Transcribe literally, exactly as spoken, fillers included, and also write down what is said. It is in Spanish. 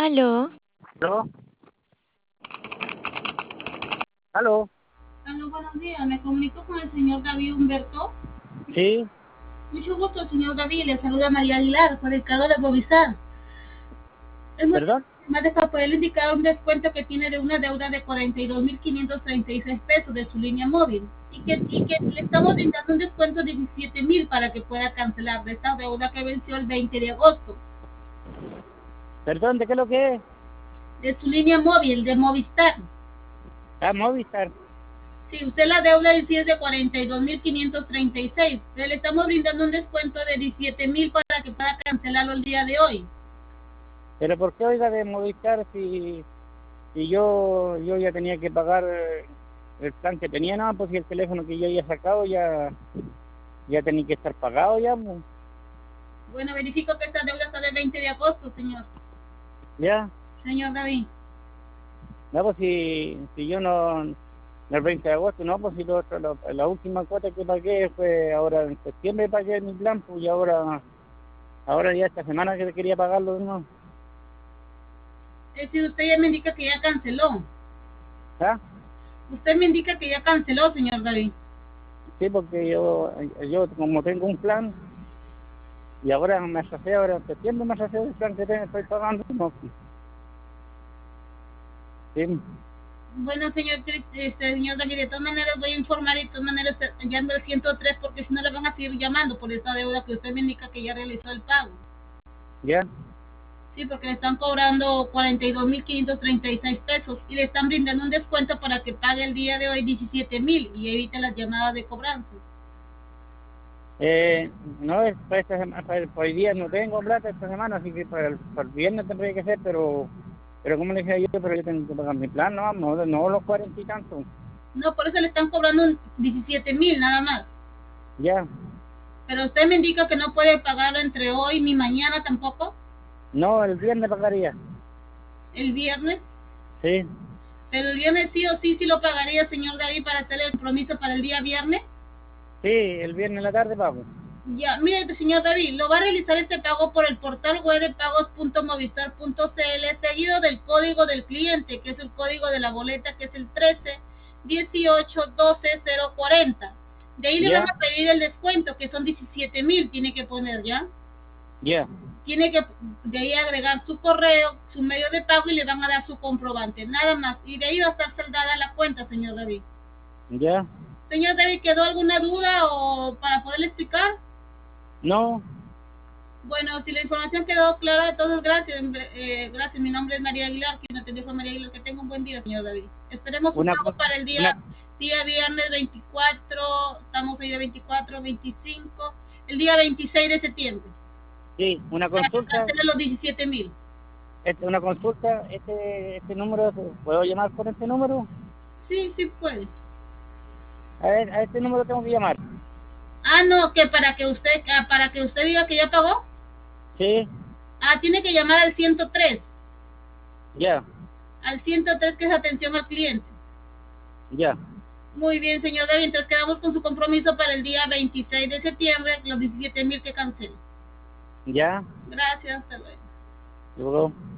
Aló. ¿Aló? ¿Aló? Aló, buenos días. Me comunico con el señor David Humberto. Sí. Mucho gusto, señor David. Le saluda María Aguilar, por el cargo de Movistar. ¿Perdón? Me ha dejado poder indicar un descuento que tiene de una deuda de cuarenta y dos mil quinientos treinta y seis pesos de su línea móvil. Y que, y que le estamos brindando un descuento de diecisiete mil para que pueda cancelar de esta deuda que venció el veinte de agosto. ¿Perdón? ¿De qué es lo que es? De su línea móvil, de Movistar. Ah, Movistar. Si usted la deuda en sí es de cuarenta y dos mil quinientos treinta y seis, pero le estamos brindando un descuento de diecisiete mil para que pueda cancelarlo el día de hoy. ¿Pero por qué, oiga, de Movistar si, si yo yo ya tenía que pagar eh, el plan que tenía? No, pues si el teléfono que yo había sacado ya, ya tenía que estar pagado ya, pues. Bueno, verifico que esta deuda está del veinte de agosto, señor. ¿Ya? Señor David. No, pues si, si yo no, el veinte de agosto, no, pues si lo otro, lo- la última cuota que pagué fue ahora en septiembre pagué mi plan, pues y ahora, ahora ya esta semana que quería pagarlo, ¿no? Es decir, usted ya me indica que ya canceló. ¿Ah? Usted me indica que ya canceló, señor David. Sí, porque yo, yo como tengo un plan, y ahora me atrasé, ahora en septiembre me atrasé del plan que tengo, estoy pagando, no. Sí, Bueno, señor, este, señor David, de todas maneras voy a informar y de todas maneras llamo al ciento tres porque si no le van a seguir llamando por esta deuda que usted me indica que ya realizó el pago. ya, Sí, porque le están cobrando cuarenta y dos mil quinientos treinta y seis pesos y le están brindando un descuento para que pague el día de hoy diecisiete mil y evite las llamadas de cobranza. eh, no, es para esta semana, para el, para hoy día no tengo plata esta semana, así que para el, para el viernes tendría que ser, pero, pero como le dije yo, pero yo tengo que pagar mi plan, no, no, no los cuarenta y tantos, No, por eso le están cobrando un diecisiete mil nada más. ya, Pero usted me indica que no puede pagarlo entre hoy ni mañana tampoco, no, el viernes pagaría, el viernes. sí, Pero el viernes sí o sí, sí lo pagaría, señor David, para hacer el compromiso para el día viernes. sí, el viernes en la tarde pago, Ya, mire, señor David, lo va a realizar este pago por el portal web de pagos punto movistar punto c l, seguido del código del cliente, que es el código de la boleta, que es el trece dieciocho doce cero cuarenta. De ahí le van ya, a pedir el descuento, que son diecisiete mil, tiene que poner, ¿ya? ya, Tiene que de ahí agregar su correo, su medio de pago y le van a dar su comprobante, nada más. Y de ahí va a estar saldada la cuenta, señor David. ya, Señor David, ¿quedó alguna duda o para poderle explicar? no, Bueno, si la información quedó clara, entonces gracias. Eh, gracias, mi nombre es María Aguilar, quien atendió fue María Aguilar. Que tenga un buen día, señor David. Esperemos su una, pago para el día, una, día viernes veinticuatro, estamos hoy de veinticuatro, veinticinco, el día veintiséis de septiembre. sí, una Para que consulta, cancele los diecisiete mil. este, una consulta, este, este número, ¿puedo llamar por este número? Sí, sí puede. A, ver, a este número tengo que llamar. Ah, no, que para que usted, ah, para que usted diga que ya pagó. Sí, Ah, tiene que llamar al ciento tres. ya, Al ciento tres, que es atención al cliente. ya. Muy bien, señor David, entonces quedamos con su compromiso para el día veintiséis de septiembre, los diecisiete mil que cancele. Ya, Gracias, hasta luego. luego.